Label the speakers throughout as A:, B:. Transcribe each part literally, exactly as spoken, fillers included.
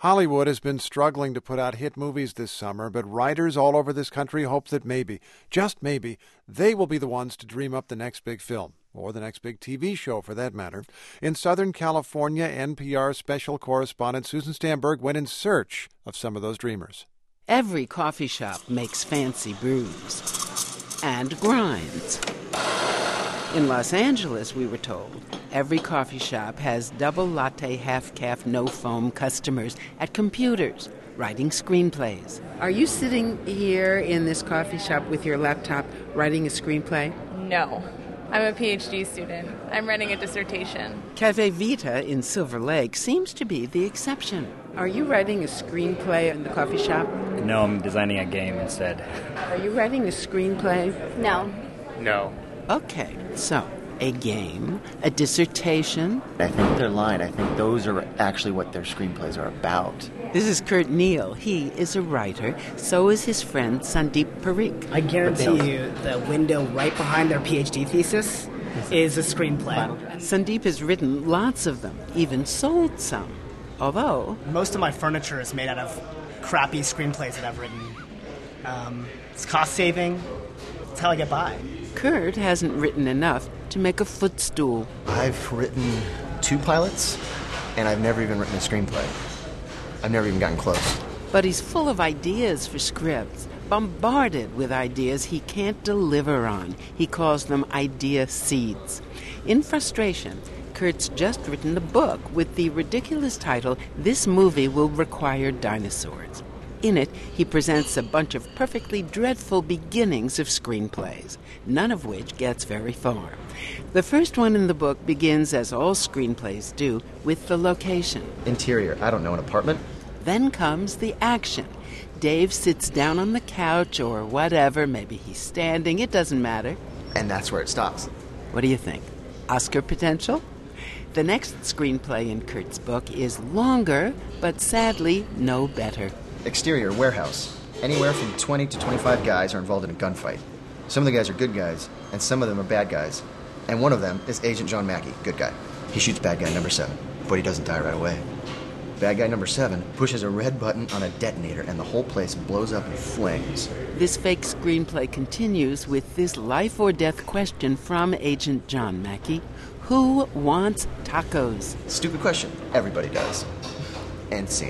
A: Hollywood has been struggling to put out hit movies this summer, but writers all over this country hope that maybe, just maybe, they will be the ones to dream up the next big film, or the next big T V show for that matter. In Southern California, N P R special correspondent Susan Stamberg went in search of some of those dreamers.
B: Every coffee shop makes fancy brews and grinds. In Los Angeles, we were told, every coffee shop has double latte, half-calf, no-foam customers at computers writing screenplays. Are you sitting here in this coffee shop with your laptop writing a screenplay?
C: No. I'm a PhD student. I'm writing a dissertation.
B: Cafe Vita in Silver Lake seems to be the exception. Are you writing a screenplay in the coffee shop?
D: No, I'm designing a game instead.
B: Are you writing a screenplay?
C: No.
D: No.
B: Okay, so a game, a dissertation.
E: I think they're lying. I think those are actually what their screenplays are about.
B: This is Kurt Neal. He is a writer. So is his friend Sandeep Parikh.
F: I guarantee you the window right behind their PhD thesis is a screenplay.
B: Sandeep has written lots of them, even sold some. Although
F: most of my furniture is made out of crappy screenplays that I've written. Um, it's cost-saving. It's how I get by.
B: Kurt hasn't written enough to make a footstool.
E: I've written two pilots, and I've never even written a screenplay. I've never even gotten close.
B: But he's full of ideas for scripts, bombarded with ideas he can't deliver on. He calls them idea seeds. In frustration, Kurt's just written a book with the ridiculous title, This Movie Will Require Dinosaurs. In it, he presents a bunch of perfectly dreadful beginnings of screenplays, none of which gets very far. The first one in the book begins, as all screenplays do, with the location.
E: Interior, I don't know, an apartment?
B: Then comes the action. Dave sits down on the couch or whatever, maybe he's standing, it doesn't matter.
E: And that's where it stops.
B: What do you think? Oscar potential? The next screenplay in Kurt's book is longer, but sadly no better.
E: Exterior, warehouse. Anywhere from twenty to twenty-five guys are involved in a gunfight. Some of the guys are good guys, and some of them are bad guys. And one of them is Agent John Mackey, good guy. He shoots bad guy number seven, but he doesn't die right away. Bad guy number seven pushes a red button on a detonator, and the whole place blows up in flames.
B: This fake screenplay continues with this life-or-death question from Agent John Mackey. Who wants tacos?
E: Stupid question. Everybody does. End scene.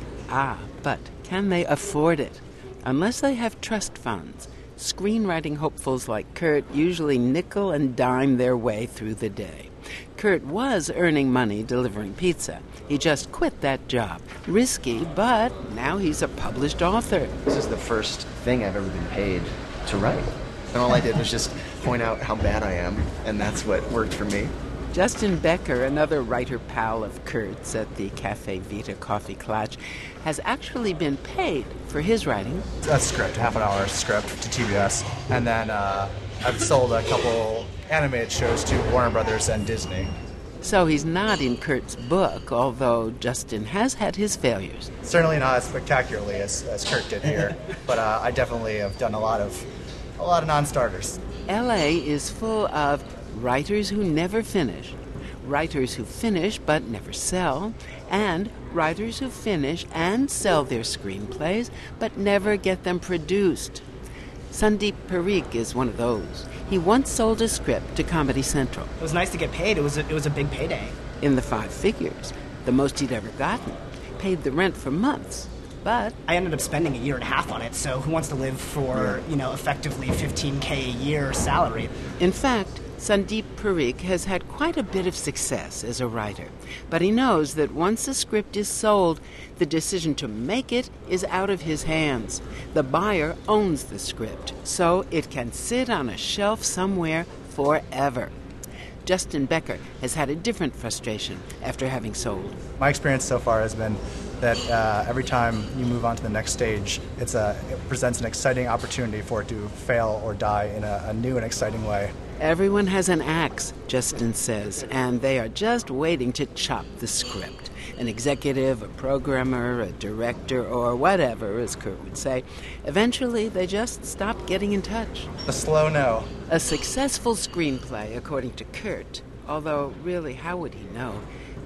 B: Ah, but can they afford it? Unless they have trust funds, screenwriting hopefuls like Kurt usually nickel and dime their way through the day. Kurt was earning money delivering pizza. He just quit that job. Risky, but now he's a published author.
E: This is the first thing I've ever been paid to write. And all I did was just point out how bad I am, and that's what worked for me.
B: Justin Becker, another writer pal of Kurt's at the Cafe Vita Coffee Klatch, has actually been paid for his writing.
G: A script, half an hour script to T B S. And then uh, I've sold a couple animated shows to Warner Brothers and Disney.
B: So he's not in Kurt's book, although Justin has had his failures.
G: Certainly not as spectacularly as, as Kurt did here, but uh, I definitely have done a lot of a lot of non-starters.
B: L A is full of writers who never finish, writers who finish but never sell, and writers who finish and sell their screenplays but never get them produced. Sandeep Parikh is one of those. He once sold a script to Comedy Central.
F: It was nice to get paid. It was a, it was a big payday.
B: In the five figures, the most he'd ever gotten. Paid the rent for months. But
F: I ended up spending a year and a half on it, so who wants to live for, you know, effectively fifteen K a year salary?
B: In fact, Sandeep Parikh has had quite a bit of success as a writer, but he knows that once a script is sold, the decision to make it is out of his hands. The buyer owns the script, so it can sit on a shelf somewhere forever. Justin Becker has had a different frustration after having sold.
G: My experience so far has been that uh, every time you move on to the next stage, it's a, it presents an exciting opportunity for it to fail or die in a, a new and exciting way.
B: Everyone has an axe, Justin says, and they are just waiting to chop the script. An executive, a programmer, a director, or whatever, as Kurt would say. Eventually, they just stop getting in touch.
G: A slow no.
B: A successful screenplay, according to Kurt, although really, how would he know?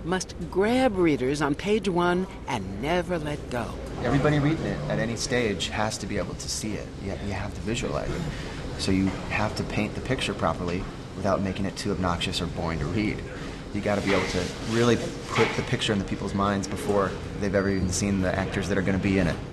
B: must grab readers on page one and never let go.
E: Everybody reading it at any stage has to be able to see it. You, you have to visualize it. So you have to paint the picture properly without making it too obnoxious or boring to read. You got to be able to really put the picture into people's minds before they've ever even seen the actors that are going to be in it.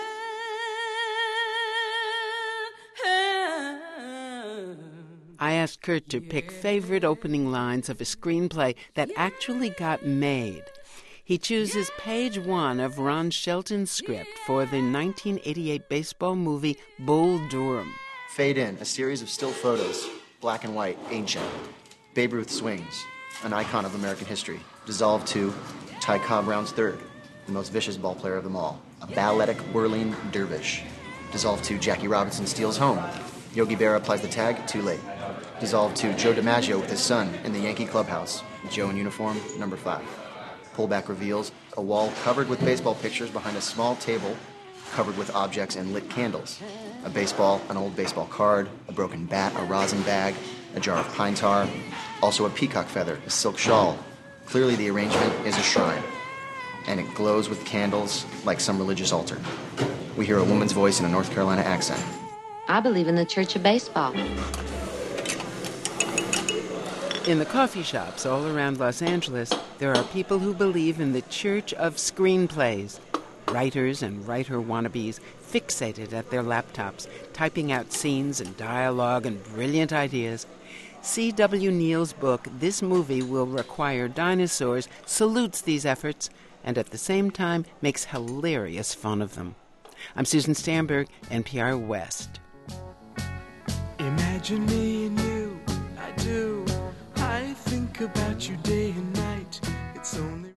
B: I asked Kurt to pick favorite opening lines of a screenplay that actually got made. He chooses page one of Ron Shelton's script for the nineteen eighty-eight baseball movie Bull Durham.
E: Fade in, a series of still photos, black and white, ancient. Babe Ruth swings, an icon of American history. Dissolved to Ty Cobb rounds third, the most vicious ball player of them all. A balletic, whirling dervish. Dissolved to Jackie Robinson steals home. Yogi Berra applies the tag, too late. Dissolved to Joe DiMaggio with his son in the Yankee clubhouse. Joe in uniform, number five. Pullback reveals a wall covered with baseball pictures behind a small table covered with objects and lit candles. A baseball, an old baseball card, a broken bat, a rosin bag, a jar of pine tar, also a peacock feather, a silk shawl. Clearly the arrangement is a shrine, and it glows with candles like some religious altar. We hear a woman's voice in a North Carolina accent.
H: I believe in the Church of Baseball.
B: In the coffee shops all around Los Angeles, there are people who believe in the Church of Screenplays. Writers and writer wannabes fixated at their laptops, typing out scenes and dialogue and brilliant ideas. C W Neal's book, This Movie Will Require Dinosaurs, salutes these efforts and at the same time makes hilarious fun of them. I'm Susan Stamberg, N P R West.
I: Imagine me and you, I do. I think about you day and night. It's only